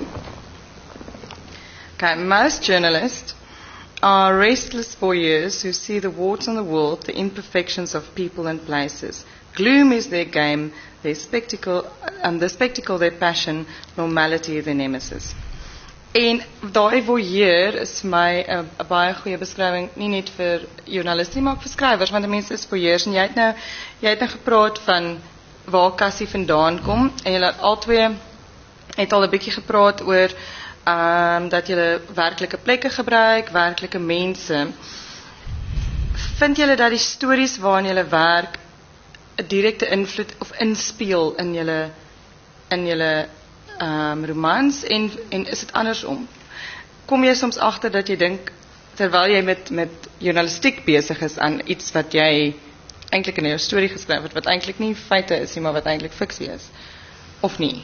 Okay, most journalists are restless voyeurs who see the warts on the wall, the imperfections of people and places. Gloom is their game, their spectacle, and the spectacle their passion, normality their nemesis. En daai voyeur is vir my 'n baie goeie beskrywing, nie net vir joernaliste maar ook vir skrywers, want mense is voyeurs en jy het nou jy het nou gepraat van waar Cassie vandaan kom en julle albei het al 'n bietjie gepraat oor ehm um, dat julle werklike plekke gebruik, werklike mense. Vind julle dat die stories waarin julle werk 'n direkte invloed of inspeel in julle in julle Um, romans en, en is dit andersom? Kom jy soms agter dat jy dink, terwyl jy met, met journalistiek besig is aan iets wat jy eintlik in jou storie geskryf het, wat eintlik nie feite is nie, maar wat eintlik fiksie is, of nie?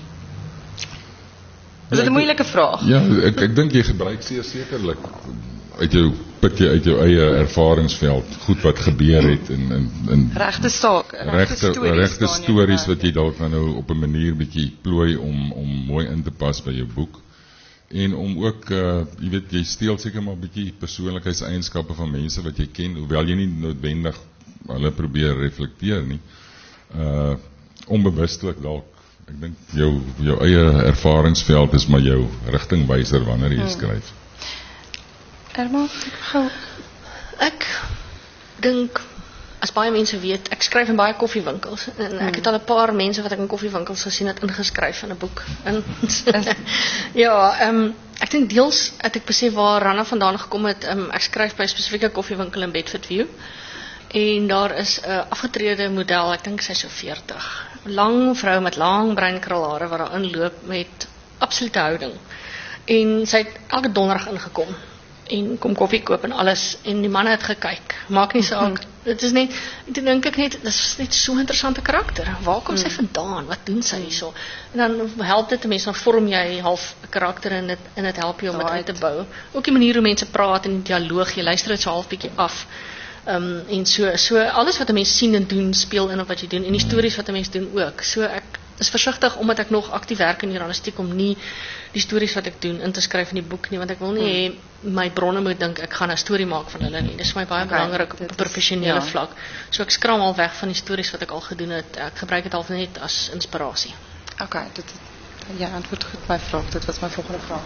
Is dit 'n moeilike vraag? Ja, ek, ek dink jy gebruik zeer sekerlik uit jou pikkie, uit jou eie ervaringsveld, goed wat gebeur het en, en, en regte saak, regte stories, regte stories wat jy dalk nou op 'n manier bietjie plooi om om mooi in te pas by jou boek en om ook uh, jy weet jy steel seker maar bietjie persoonlikheidseienskappe van mense wat jy ken, hoewel jy nie noodwendig hulle probeer reflekteer nie. Uh onbewustelik dalk. Ek dink jou jou eie ervaringsveld is maar jou rigtingwyser wanneer jy hmm. skryf. Erma, gou. Ek dink, as baie mense weet, ek skryf in baie koffiewinkels en ek het al 'n paar mense wat ek in koffiewinkels gesien het ingeskryf in 'n boek. En ja, um, ek dink deels het ek besef waar Ranna vandaan gekom het. Um, ek skryf by 'n spesifieke koffiewinkel in Bedfordview en daar is 'n afgetrede model, ek dink sy is so veertig. Lang vrou met lang bruin krulhare wat daar inloop met absolute houding. En sy het elke donderdag ingekom en kom koffie koop en alles en die manne het gekyk. Maak nie saak. Dit is net ek dink ek net dit is net so 'n interessante karakter. Waar kom sy vandaan? Wat doen sy hierso? En dan help dit 'n mens, dan vorm jy half 'n karakter en dit en dit help jou om dit uit te bou. Ook die manier hoe mense praat en die dialoog, jy luister dit so half bietjie af. Um, en so so alles wat 'n mens sien en doen speel in op wat jy doen en die stories wat 'n mens doen ook. So ek is versigtig omdat ek nog aktief werk in journalistiek om nie die stories wat ek doen in te skryf in die boek nie, want ek wil nie hê my bronne moet dink ek gaan 'n storie maak van hulle nie. Dis vir my baie okay, belangrik op 'n professionele ja. vlak. So ek skram al weg van die stories wat ek al gedoen het. Ek gebruik dit al net as inspirasie. Okay, dit ja, antwoord goed my vraag. Dit was my volgende vraag.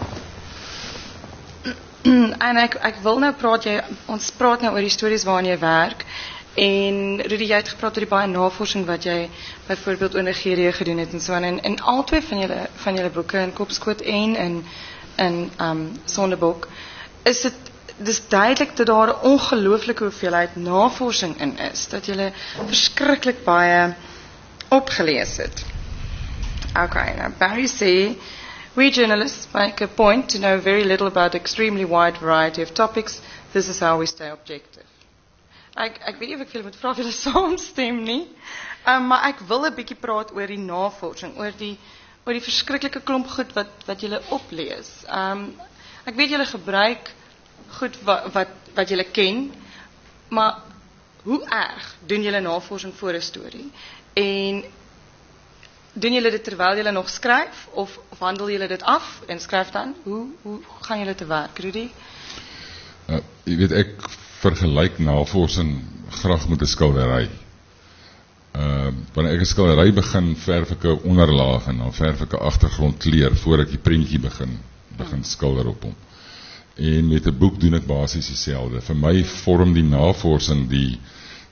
En ek ek wil nou praat jy ons praat nou oor die stories waarin jy werk. En Rudy, jy het gepraat oor die baie navorsing wat jy byvoorbeeld in Nigerië gedoen het en so en en albei van julle van julle boeke in Kopskoot en in in um Sondebok is dit dis duidelik dat daar 'n ongelooflike hoeveelheid navorsing in is, dat julle verskriklik baie opgelees het. Okay, now Barry sê we journalists make a point to know very little about extremely wide variety of topics. This is how we stay objective. Ek ek weet nie of ek veel moet vra of julle saamstem nie. Um, maar ek wil 'n bietjie praat oor die navorsing, oor die oor die verskriklike klomp goed wat wat julle oplees. Um ek weet julle gebruik goed wat wat wat julle ken, maar hoe erg doen julle navorsing voor 'n storie? En doen julle dit terwyl julle nog skryf of of handel julle dit af en skryf dan? Hoe hoe gaan julle te werk, Rudy? Uh, jy weet ek vergelyk navorsing graag met 'n skildery. Uh, wanneer ek 'n skildery begin, verf ek 'n onderlaag en dan verf ek 'n agtergrondkleur voor ek die prentjie begin begin skilder op hom. En met 'n boek doen ek basies dieselfde. Vir my vorm die navorsing die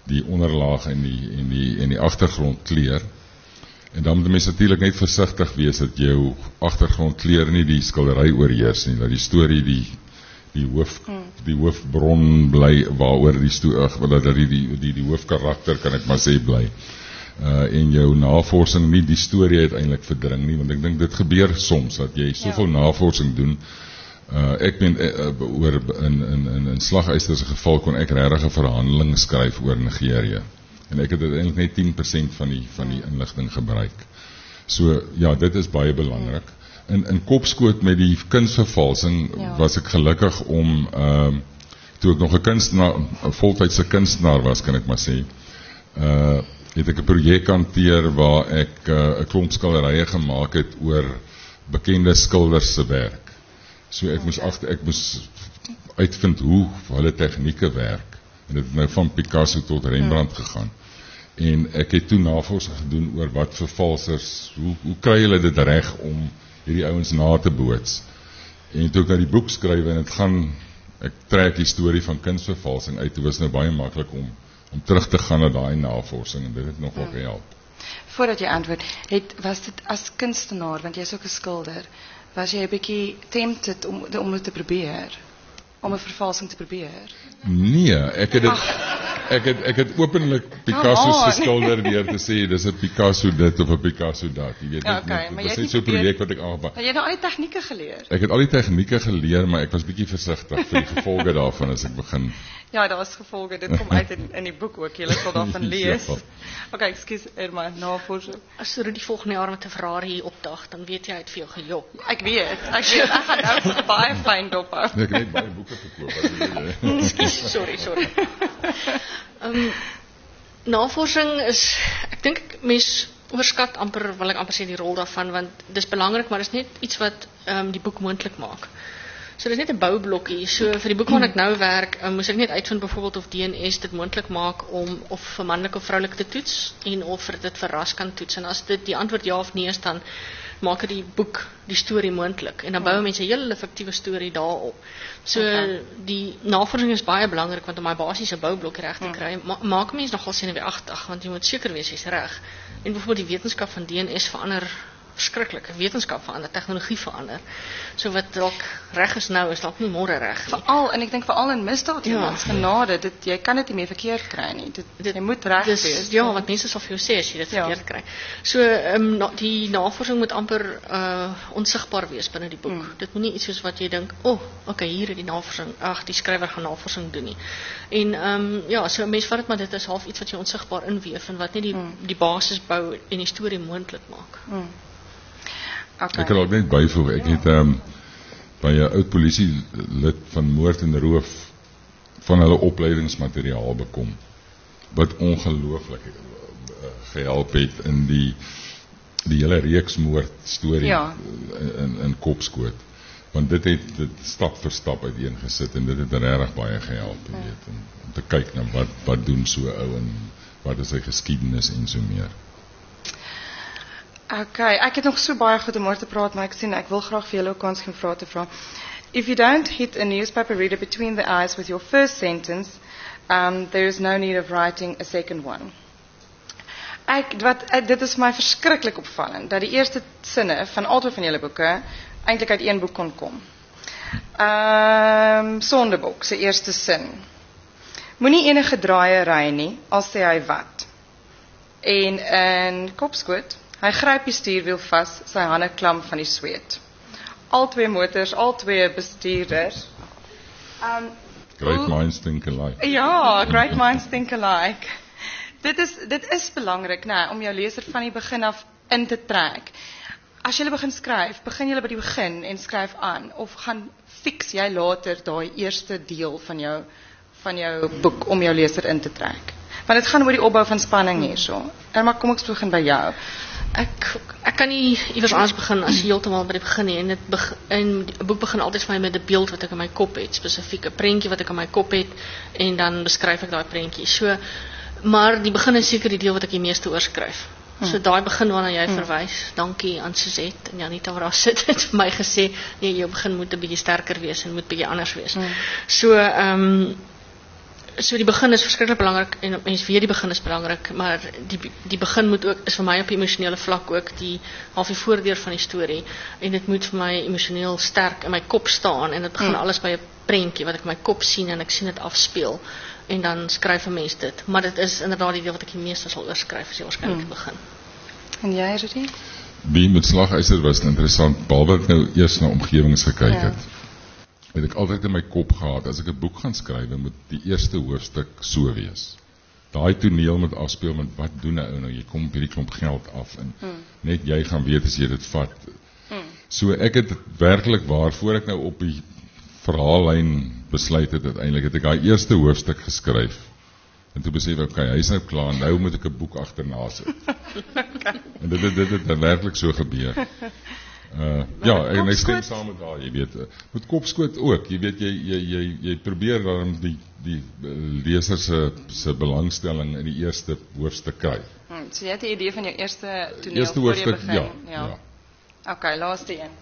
die onderlaag en die, en die, en die agtergrond kleur. En dan moet die mens natuurlijk net versigtig wees dat jou agtergrond kleur nie die skildery oorheers nie, dat die storie die die hoof mm. die hoofbron bly waaroor die storie dat die die die die hoofkarakter kan ek maar sê bly. Uh, en jou navorsing nie die storie uiteindelik verdring nie, want ek dink dit gebeur soms dat jy soveel ja. navorsing doen. Uh, ek ben uh, oor in in in in Slaghuister se geval kon ek regtig 'n verhandeling skryf oor Nigerië. En ek het uiteindelik net tien persent van die van die inligting gebruik. So ja, dit is baie belangrik. In in Kopskoot met die kunsvervalsing ja. was ek gelukkig om ehm uh, toe ek nog 'n kunstenaar, 'n voltydse kunstenaar was, kan ek maar sê. Uh het ek 'n projek hanteer waar ek 'n uh, klomp skilderye gemaak het oor bekende skilders se werk. So ek moes agter ek moes uitvind hoe hulle tegnieke werk. En dit het nou van Picasso tot Rembrandt hmm. gegaan. En ek het toe navorsing gedoen oor wat vervalsers, hoe hoe kry hulle dit reg om hierdie ouens na te boots. En toe ek nou die boek skryf en dit gaan ek trek die storie van kunsvervalsing uit. Dit was nou baie maklik om om terug te gaan na daai navorsing en dit het nogal hmm. gehelp. Voordat jy antwoord, het was dit as kunstenaar, want jy is ook 'n skilder, was jy 'n bietjie tempted om om dit te probeer? Om 'n vervalsing te probeer? Nee, ek het dit ek het ek het openlik Picasso se skilder deur te sê dis 'n Picasso dit of 'n Picasso dat. Jy weet ja, okay, dit was net so 'n projek wat ek aangepak. Maar jy het nou al die tegnieke geleer. Ek het al die tegnieke geleer, maar ek was bietjie versigtig vir die gevolge daarvan as ek begin. Ja, daar is gevolge. Dit kom uit in, in die boek ook. Jy sal daarvan lees. Ja. Okay, ekskuus Irma, navorsing. As jy die volgende jaar met 'n Ferrari hier opdag, dan weet jy hy het vir jou gejok. Ek weet. Ek weet ek gaan nou baie fyn dop hou. Nee, ek het net baie boeke verkoop. Ekskuus, sorry, sorry. Um, navorsing is, ek dink mens oorskat amper, wil ek amper sê die rol daarvan, want dis belangrik, maar dis net iets wat um, die boek moontlik maak. So dit is net 'n boublokkie. So vir die boek waarna ek nou werk, um, moes ek net uitvind byvoorbeeld of D N S dit moontlik maak om of vir manlik of vroulik te toets en of dit vir ras kan toets. En as dit die antwoord ja of nee is, dan maak die boek die storie moontlik en dan bou mense 'n hele fiktiewe storie daarop. So okay. Die navorsing is baie belangrik want om my basiese boublokkie reg te kry, ma maak mense nogal senuweeagtig want jy moet seker wees jy's reg. En byvoorbeeld die wetenskap van D N S verander verskriklik. Wetenskap verander, tegnologie verander. So wat dalk reg is nou is dalk nie môre reg nie. Veral en ek dink veral in misdaad ja. Mens genade, dit jy kan dit nie meer verkeerd kry nie. Dit, dit jy moet reg dis, wees. Ja, wat mense sal vir jou sê as jy dit ja. verkeerd kry. So um, na, die navorsing moet amper uh, onsigbaar wees binne die boek. Hmm. Dit moet nie iets soos wat jy dink, "O, oh, okay, hier het die navorsing, ag, die skrywer gaan navorsing doen nie." En ehm um, ja, so mense vat dit maar dit is half iets wat jy onsigbaar inweef en wat net die hmm. die basis bou en die storie moontlik maak. Hmm. Okay. Ek kan ook net byvoeg, ek het um, by 'n oud polisie lid van moord en roof van hulle opleidingsmateriaal bekom, wat ongelooflik uh, gehelp het in die die hele reeks moord storie ja. in, in Kopskoot. Want dit het dit stap vir stap uiteengesit en dit het regtig baie gehelp, jy weet, om, om te kyk na wat, wat doen so ou en wat is sy geskiedenis en so meer. Okay, ek het nog so baie goed om oor te praat, maar ek sien ek wil graag vir julle ook kans gee om vrae te vra. If you don't hit a newspaper reader between the eyes with your first sentence, um, there is no need of writing a second one. Ek, wat, dit is my verskriklik opvallend, dat die eerste sinne van albei van julle boeke eintlik uit een boek kon kom. Um, Sondebok, sy eerste sin. Moenie enige draaiery nie, al sê hy wat. En in Kopskoot, hy gryp die stuurwiel vas, sy hande klam van die sweet. Al twee motors, al twee bestuurders. Um, great minds think alike. Ja, great minds think alike. Dit is dit is belangrik, né, om jou leser van die begin af in te trek. As jy begin skryf, begin jy by die begin en skryf aan of gaan fix jy later daai eerste deel van jou van jou boek om jou leser in te trek. Want dit gaan oor die opbou van spanning hierso. En maar kom ek begin by jou. Ek ek kan nie iewers anders begin as heeltemal by die begin nie en dit begin, en die boek begin altyd vir my met 'n beeld wat ek in my kop het, spesifiek 'n prentjie wat ek in my kop het en dan beskryf ek daai prentjie. So maar die begin is seker die deel wat ek die meeste oorskryf. So daai begin waarna jy hmm. verwys, dankie aan Suzette en Janita wat daar sit het vir my gesê, nee, jou begin moet 'n bietjie sterker wees en moet bietjie anders wees. Hmm. So ehm um, so die begin is verskriklik belangrik en mens weet die begin is belangrik, maar die die begin moet ook is vir my op die emosionele vlak ook die half die voordeur van die storie en dit moet vir my emosioneel sterk in my kop staan en dit begin mm. alles by 'n prentjie wat ek in my kop sien en ek sien dit afspeel en dan skryf 'n mens dit, maar dit is inderdaad die deel wat ek die meeste sal oorskryf as jy waarskynlik mm. begin. En jy, Rudy? Die met Slaghuiser was interessant, behalwe ek nou eers na omgewings gekyk ja. het. Het ek altyd in my kop gehad, as ek 'n boek gaan skryf, moet die eerste hoofstuk so wees. Daai toneel moet afspeel met wat doen 'n ou nou, jy kom op hierdie klomp geld af en hmm. net jy gaan weet as jy dit vat. Hmm. So ek het werklik waar, voor ek nou op die verhaallyn besluit het, uiteindelik het ek daai eerste hoofstuk geskryf. En toe besef ek, okay, hy is nou klaar, nou moet ek 'n boek agterna sit. okay. En dit het dit het, het werklik so gebeur. Uh, ja, en ek stem saam met daai, jy weet, met kopskoot ook, jy weet, jy, jy, jy, jy probeer dan die, die leser se, se belangstelling in die eerste hoofstuk kry. Hmm, so jy het 'n idee van jou eerste toneel eerste voor jy hoofstuk, begin? Ja, ja. ja. Okay, laaste een.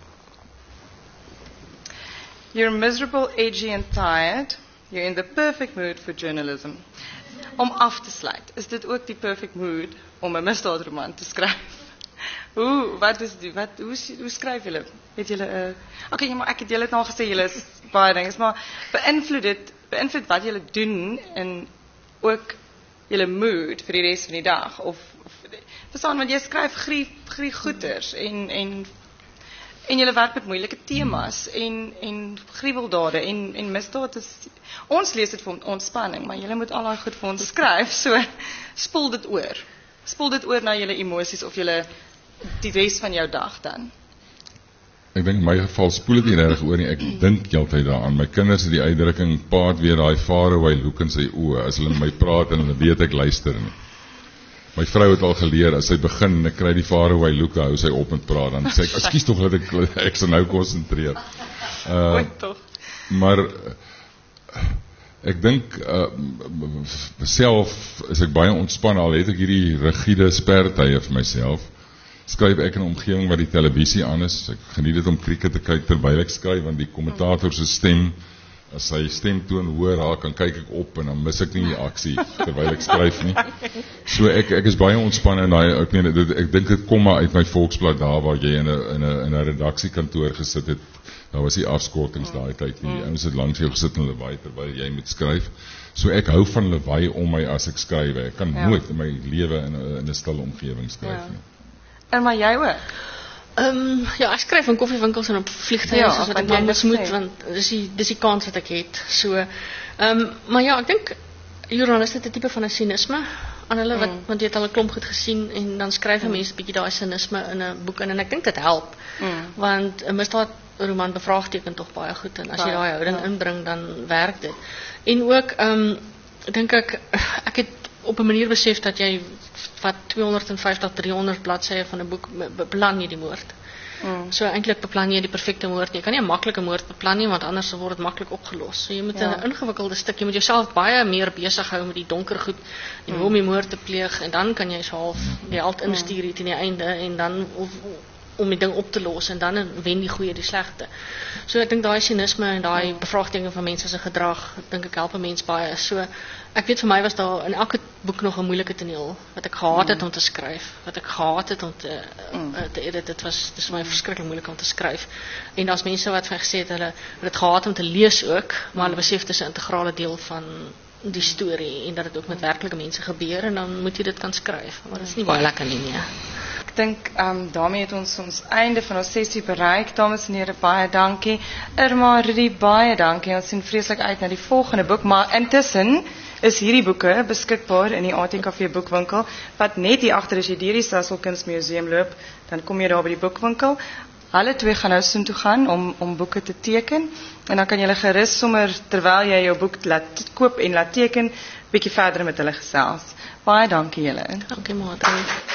You're miserable, edgy and tired. You're in the perfect mood for journalism. Om af te sluit, is dit ook die perfect mood om 'n misdaadroman te skryf? Hoe, wat is die, wat, hoe, hoe skryf julle? Het julle, uh, okay, ja, maar ek het julle het nou gesê, julle is baie dinge, maar beïnvloed dit, beïnvloed wat julle doen en ook julle mood vir die res van die dag, of, of verstaan, want jy skryf grie, grie goeters, en, en, en julle werk met moeilike temas, en, en gruweldade, en, en misdaad is, ons lees dit vir ontspanning, maar julle moet al daai goed vir ons skryf, so, spoel dit oor, spoel dit oor na julle emosies, of julle die res van jou dag dan? Ek dink in my geval spoel dit nie regtig oor nie, ek dink heeltyd daaraan. My kinders het die uitdrukking, paat weer daai faraway look in sy oë, as hulle met my praat en hulle weet ek luister nie. My vrou het al geleer, as sy begin en ek kry die faraway look, hou sy op met praat, dan sê ek, ekskuus tog dat ek, ek sal nou konsentreer. Uh, maar, ek dink, uh, self is ek baie ontspan, al het ek hierdie rigide spertye vir myself, skryf ek in 'n omgewing waar die televisie aan is. Ek geniet dit om krieket te kyk terwyl ek skryf, want die kommentator se stem, as sy stemtoon hoor raak, dan kyk ek op en dan mis ek nie die aksie terwyl ek skryf nie. So ek ek is baie ontspanne en daai ek meen dit, ek dink dit kom maar uit my Volksblad daar waar jy in 'n in 'n in 'n redaksiekantoor gesit het. Daar was die afskortings daai tyd nie. Die ouens het langs jou gesit en lawaai terwyl jy moet skryf. So ek hou van lawaai om my as ek skryf. Ek kan ja. nooit in my lewe in 'n in 'n stil omgewing skryf ja. nie. En maar jy ook? Um, ja, ek skryf in koffiewinkels en op vliegtuie, ja, soos wat ek maar mos moet, want dis die, dis die kans wat ek het. So, um, maar ja, ek dink, journaliste het 'n tipe van 'n sinisme aan hulle, wat, mm. want jy het al 'n klomp goed gesien, en dan skryf 'n mm. mens 'n bietjie daai sinisme in 'n boek in, en ek dink dit help, mm. want 'n misdaadroman bevraagteken tog baie goed, en as jy daai houding ja. inbring, dan werk dit. En ook, um, dink ek, ek het op 'n manier besef dat jy wat tweehonderdvyftig, driehonderd bladsye van 'n boek beplan jy die moord. Mm. So eintlik beplan jy die perfekte moord nie. Jy kan nie 'n maklike moord beplan nie, want anders word dit maklik opgelos. So jy moet 'n ja. ingewikkelde stuk, jy moet jouself baie meer besig hou met die donker goed en hoe om die moord te pleeg, en dan kan jy so half die held instuur hier teen die einde, en dan of, om die ding op te los, en dan wen die goeie die slegte. So ek dink daai sinisme en daai bevraagteken van mense se gedrag, dink ek help 'n mens baie. So ek weet vir my was daar in elke boek nog 'n moeilike toneel wat ek gehaat het om te skryf, wat ek gehaat het om te mm. uh, te edit. Dit was dis vir my verskriklik moeilik om te skryf. En daar's mense wat vir my gesê het hulle het dit gehaat om te lees ook, maar hulle besef dit is 'n integrale deel van die storie en dat dit ook met werklike mense gebeur, en dan moet jy dit kan skryf. Maar dit is nie baie lekker nie nie. Ek dink um, daarmee het ons ons einde van ons sessie bereik. Dames en here, baie dankie. Irma, Rudy, baie dankie. Ons sien vreeslik uit na die volgende boek, maar intussen is hierdie boeke beskikbaar in die A T K V boekwinkel, wat net hier agter as jy deur die Sasol Kunsmuseum loop, dan kom jy daar by die boekwinkel. Hulle twee gaan nou soontoe gaan om om boeke te teken, en dan kan jy gerus sommer terwyl jy jou boek laat koop en laat teken, bietjie verder met hulle gesels. Baie dankie julle. Dankie, Madre.